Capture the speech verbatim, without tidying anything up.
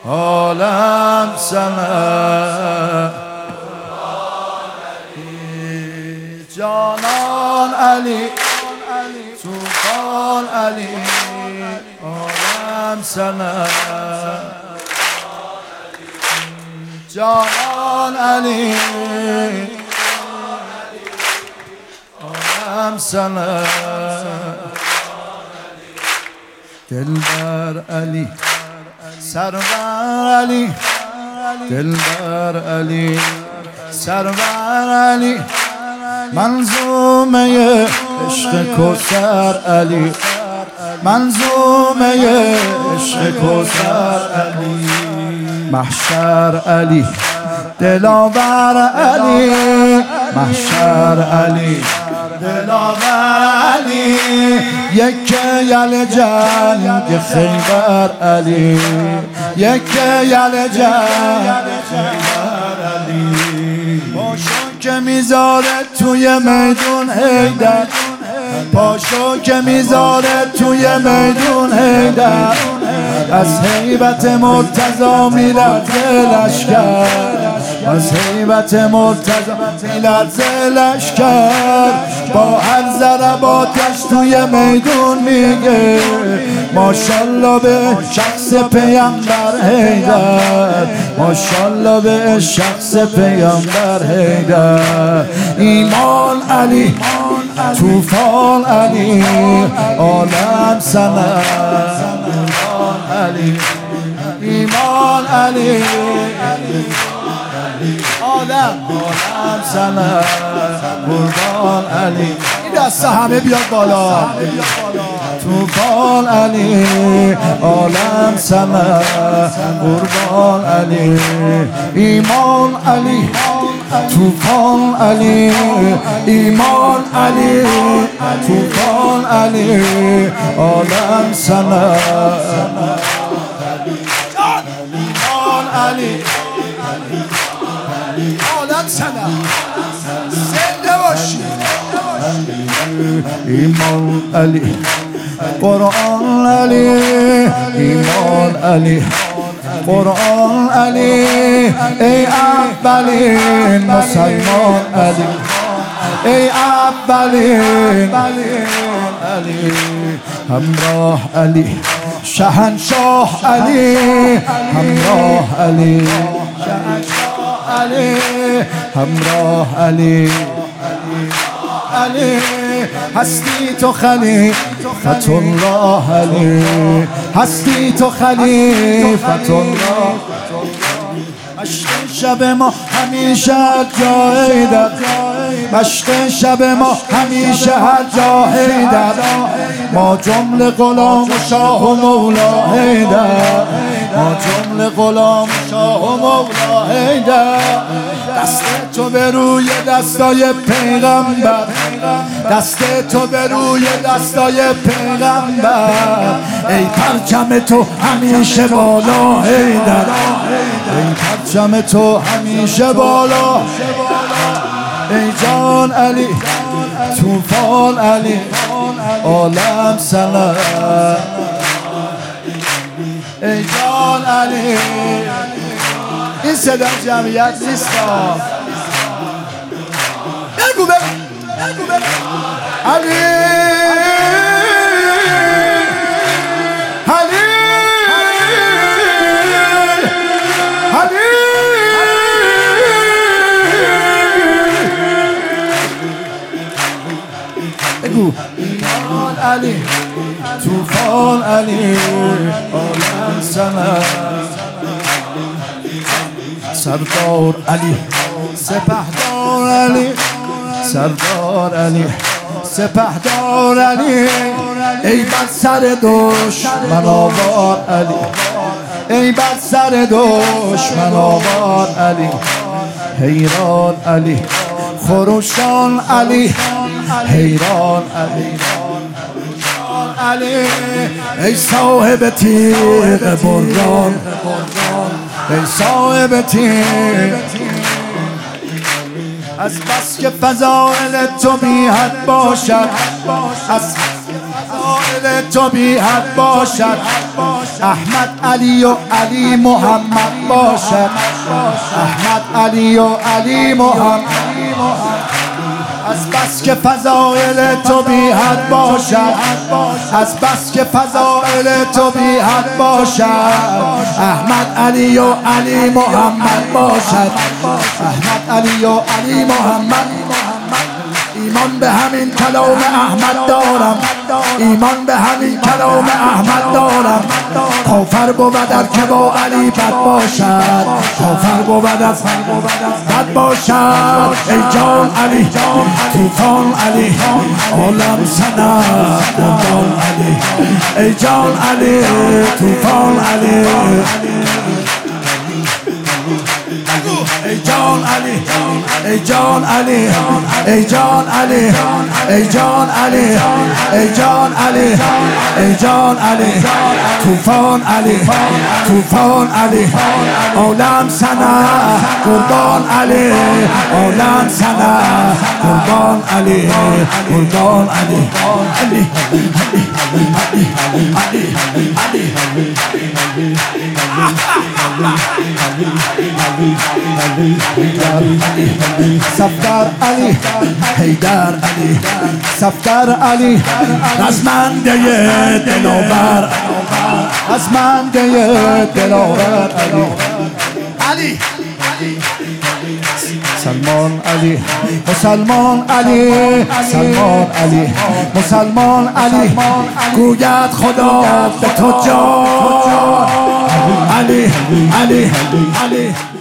عالم سمر جانان علی طوفان علی عالم سمر جانان علی عالم سمر دلبر علی سرور علی دلبر علی سرور علی منظومه عشق کوثر علی منظومه عشق کوثر علی محشر علی دلاور علی محشر علی دلاور علی یک یل جنگ خیبر علی یک یل جنگ خیبر علی پاشو که میذاره توی میدون حیدر پاشو که میذاره توی میدون حیدر از هیبت مرتضی میلرزه لشکر از هیبت مرتضی میلرزه لشکر با هر ضرباتش توی میدون میگه ماشالله به شخص پیامبر حیدر ماشالله به شخص پیامبر حیدر ایمان علی طوفان علی عالم سمر علی ایمان علی عالم عالم سمر قربان علی این دست همه بیاد بالا طوفان علی عالم سمر قربان علی ایمان علی طوفان علی ایمان علی طوفان علی عالم سمر ایمان علی عالم سمر زنده باشی ایمان علی قرآن علی ایمان علی قرآن علی ای اولین مسلمان علی ای اولین علی همراه علی شهنشاه علی همراه علی شهنشاه علی همراه علی علی هستی تو خلیفت الله علی هستی تو خلیفت الله مشق شب ما همیشه هر جا حیدر مشق شب ما همیشه هر جا حیدر ما جمله غلام شاه و مولا حیدر ما جمله غلام شاه و مولا حیدر دست تو به روی دستای پیغمبر دست تو به روی دستای پیغمبر ای پرچم تو همیشه بالا حیدر ای پرچم تو همیشه بالا ای جان علی طوفان علی عالم سمر ای جان علی این صدا جمعیت نیست بگو بگو علی علی علی بگو ایمان علی طوفان علی عالم سمر سردار علی سپهدار علی سردار علی سپهدار علی ای بر سر دشمن آوار علی ای بر سر دشمن آوار علی حیران علی خروشان علی حیران علی علی ای صاحب تیغ بران ای صاحب تیغ از بس که فضائل تو بی حد باشد، از فضائل تو بی حد باشد، احمد علی و علی محمد باشد، احمد علی و علی محمد. از بس که فضائل تو بی حد باشد، از بس که فضائل تو بی حد باشد، احمد علی و علی محمد باشد، احمد علی و علی محمد. ایمان به همین کلام احمد دارم، ایمان به همین کلام احمد دارم. کافر بود ار که با علی بد باشد، کافر بود ار بد باشد. ای جان علی طوفان علی عالم سنا قربان علی، ای جان علی طوفان علی، ای جان علی ای جان علی ای جان علی ای جان علی ای جان علی ای جان علی طوفان علی طوفان علی عالم سنا قربان علی، عالم سنا قربان علی، قربان علی. علی صفدر علی حیدر علی صفدر علی رزمنده دلاور، رزمنده دلاور علی علی سلمان علی مسلمان علی سلمان علی مسلمان علی گوید خدا به تو جان علی علی علی